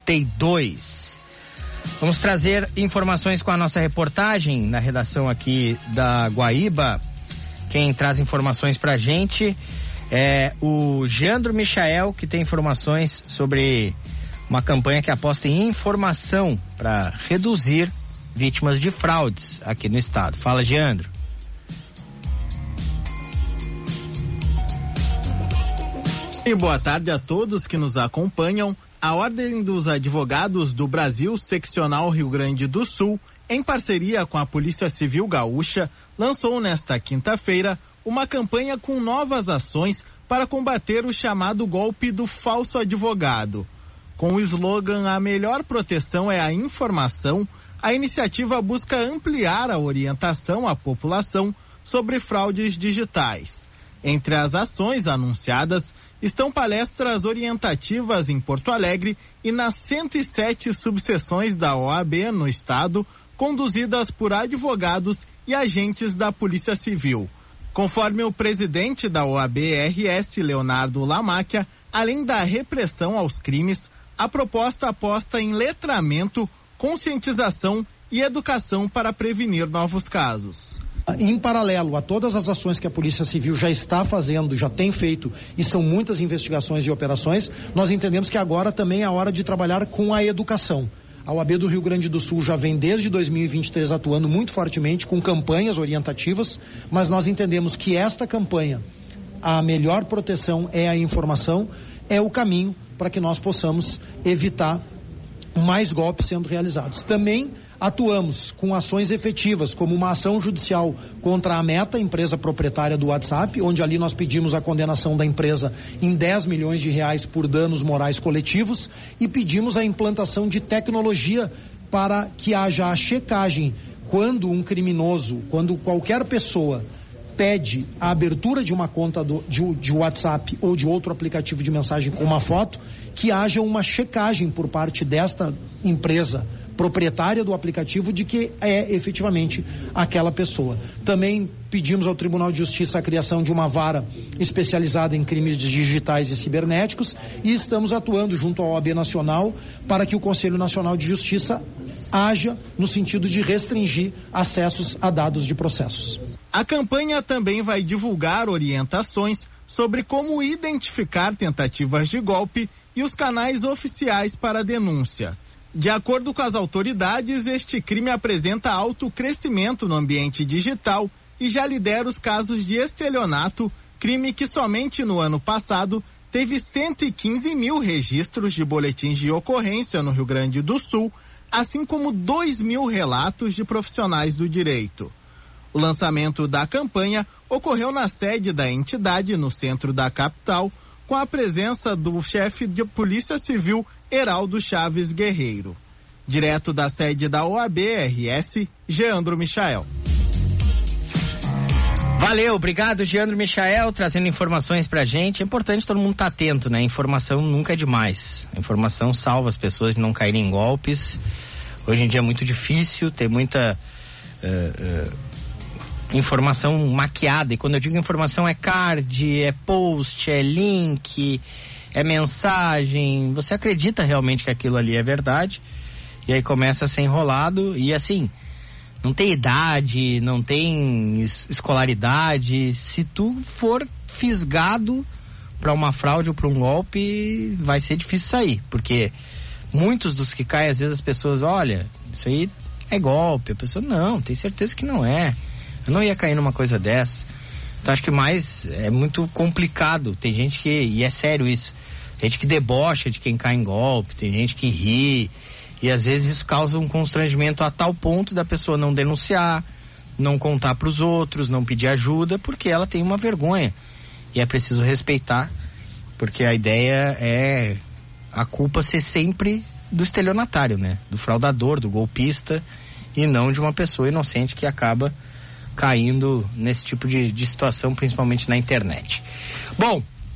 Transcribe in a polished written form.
32. Vamos trazer informações com a nossa reportagem na redação aqui da Guaíba. Quem traz informações pra gente é o Geandro Michael, que tem informações sobre uma campanha que aposta em informação para reduzir vítimas de fraudes aqui no estado. Fala, Geandro. E boa tarde a todos que nos acompanham. A Ordem dos Advogados do Brasil, Seccional Rio Grande do Sul, em parceria com a Polícia Civil Gaúcha, lançou nesta quinta-feira uma campanha com novas ações para combater o chamado golpe do falso advogado. Com o slogan "A melhor proteção é a informação", a iniciativa busca ampliar a orientação à população sobre fraudes digitais. Entre as ações anunciadas estão palestras orientativas em Porto Alegre e nas 107 subseções da OAB no estado, conduzidas por advogados e agentes da Polícia Civil. Conforme o presidente da OAB-RS, Leonardo Lamáquia, além da repressão aos crimes, a proposta aposta em letramento, conscientização e educação para prevenir novos casos. Em paralelo a todas as ações que a Polícia Civil já está fazendo, já tem feito, e são muitas investigações e operações, nós entendemos que agora também é a hora de trabalhar com a educação. A OAB do Rio Grande do Sul já vem desde 2023 atuando muito fortemente com campanhas orientativas, mas nós entendemos que esta campanha, a melhor proteção é a informação, é o caminho para que nós possamos evitar mais golpes sendo realizados. Também atuamos com ações efetivas, como uma ação judicial contra a Meta, empresa proprietária do WhatsApp, onde ali nós pedimos a condenação da empresa em 10 milhões de reais por danos morais coletivos e pedimos a implantação de tecnologia para que haja a checagem quando um criminoso, quando qualquer pessoa pede a abertura de uma conta de WhatsApp ou de outro aplicativo de mensagem com uma foto, que haja uma checagem por parte desta empresa proprietária do aplicativo de que é efetivamente aquela pessoa. Também pedimos ao Tribunal de Justiça a criação de uma vara especializada em crimes digitais e cibernéticos e estamos atuando junto à OAB Nacional para que o Conselho Nacional de Justiça haja no sentido de restringir acessos a dados de processos. A campanha também vai divulgar orientações sobre como identificar tentativas de golpe e os canais oficiais para a denúncia. De acordo com as autoridades, este crime apresenta alto crescimento no ambiente digital e já lidera os casos de estelionato, crime que somente no ano passado teve 115 mil registros de boletins de ocorrência no Rio Grande do Sul, assim como 2 mil relatos de profissionais do direito. O lançamento da campanha ocorreu na sede da entidade, no centro da capital, com a presença do chefe de Polícia Civil, Heraldo Chaves Guerreiro. Direto da sede da OAB-RS, Geandro Michael. Valeu, obrigado, Geandro Michael, trazendo informações pra gente. É importante todo mundo estar atento, né? Informação nunca é demais. A informação salva as pessoas de não caírem em golpes. Hoje em dia é muito difícil, tem muita informação maquiada. E quando eu digo informação é card, é post, é link, é mensagem. Você acredita realmente que aquilo ali é verdade. E aí começa a ser enrolado. E assim, não tem idade, não tem escolaridade. Se tu for fisgado para uma fraude ou para um golpe, vai ser difícil sair. Porque muitos dos que caem, às vezes as pessoas, olha, isso aí é golpe. A pessoa, não, tem certeza que não é. Eu não ia cair numa coisa dessa. Então acho que mais é muito complicado. Tem gente que, e é sério isso, tem gente que debocha de quem cai em golpe, tem gente que ri. E às vezes isso causa um constrangimento a tal ponto da pessoa não denunciar, não contar para os outros, não pedir ajuda, porque ela tem uma vergonha. E é preciso respeitar, porque a ideia é a culpa ser sempre do estelionatário, né? Do fraudador, do golpista, e não de uma pessoa inocente que acaba caindo nesse tipo de situação, principalmente na internet. Bom,